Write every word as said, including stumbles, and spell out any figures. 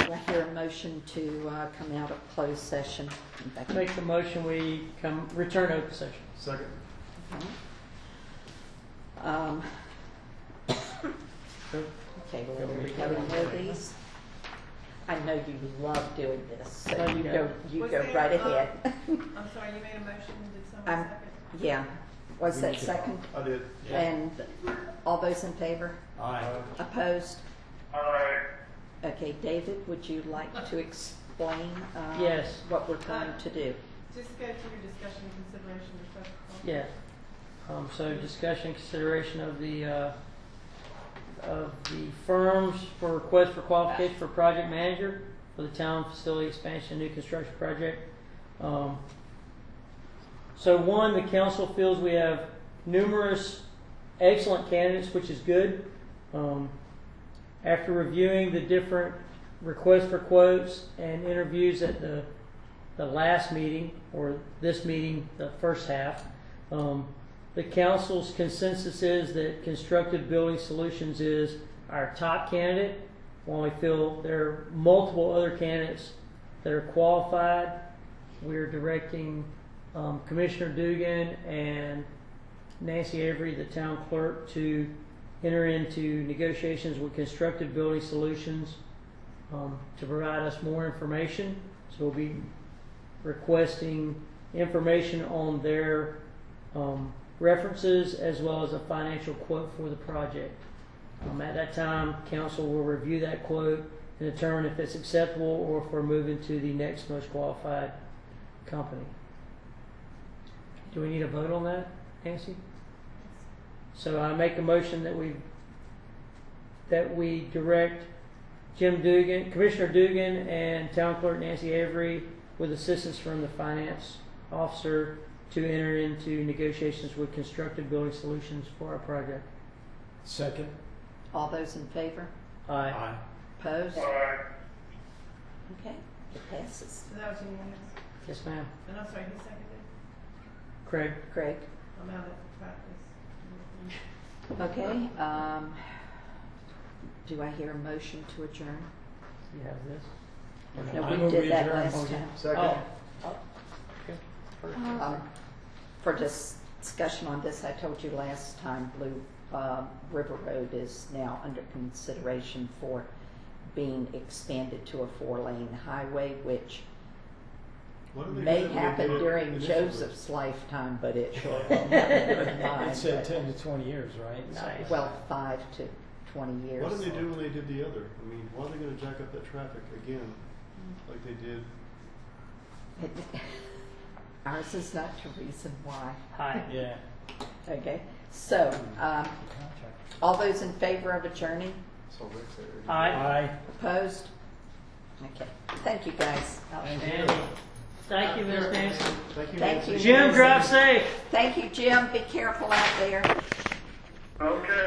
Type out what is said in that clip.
Do I hear a motion to uh, come out of closed session? Make the motion, we come, return open session. Second. Okay. Um, okay, well, we know these. I know you love doing this, so Oh, you yeah. go, you Was go there, right uh, ahead. I'm sorry, you made a motion, did someone I'm- second? Yeah, was that second? I did. And all those in favor? Aye. Opposed? Okay, David, would you like to explain uh, Yes. what we're going to do? Just go through your discussion and consideration of such. Yeah. Um, so discussion, consideration of the, uh, of the firms for request for qualification for project manager for the town facility expansion new construction project. Um, so one, the council feels we have numerous excellent candidates, which is good. Um, after reviewing the different requests for quotes and interviews at the the last meeting, or this meeting, the first half, um, the council's consensus is that Constructive Building Solutions is our top candidate. While we feel there are multiple other candidates that are qualified, we're directing um, Commissioner Dugan and Nancy Avery, the town clerk, to enter into negotiations with Constructive Building Solutions um, to provide us more information. So we'll be requesting information on their um, references as well as a financial quote for the project. Um, at that time, council will review that quote and determine if it's acceptable or if we're moving to the next most qualified company. Do we need a vote on that, Nancy? So I make a motion that we that we direct Jim Dugan, Commissioner Dugan, and Town Clerk Nancy Avery, with assistance from the finance officer, to enter into negotiations with Constructive Building Solutions for our project. Second. All those in favor? Aye. Opposed? Okay, it passes. So that was unanimous. Yes, ma'am. And I'm sorry, who seconded? Craig. Craig? I'm out of practice. Okay, um, do I hear a motion to adjourn? You have this. No, I we move did we that adjourn. last time. Second. Oh. Okay. Um, For dis- discussion on this, I told you last time, Blue uh, River Road is now under consideration for being expanded to a four-lane highway, which What did they may do when they happen did it during initially? Joseph's lifetime, but it sure won't happen during mine. It said but- ten to twenty years, right? Nice. Well, five to twenty years. What did they do when they did the other? I mean, why are they going to jack up that traffic again, like they did? Ours is not to reason why. Hi. Yeah. Okay, so, um, all those in favor of adjourning? Saw Rick there. Aye. Aye. Opposed? Okay, thank you, guys. Andy. Thank you, Miz Nancy. Thank you, Thank Nancy. you. Jim, drive safe. Thank you, Jim. Be careful out there. Okay.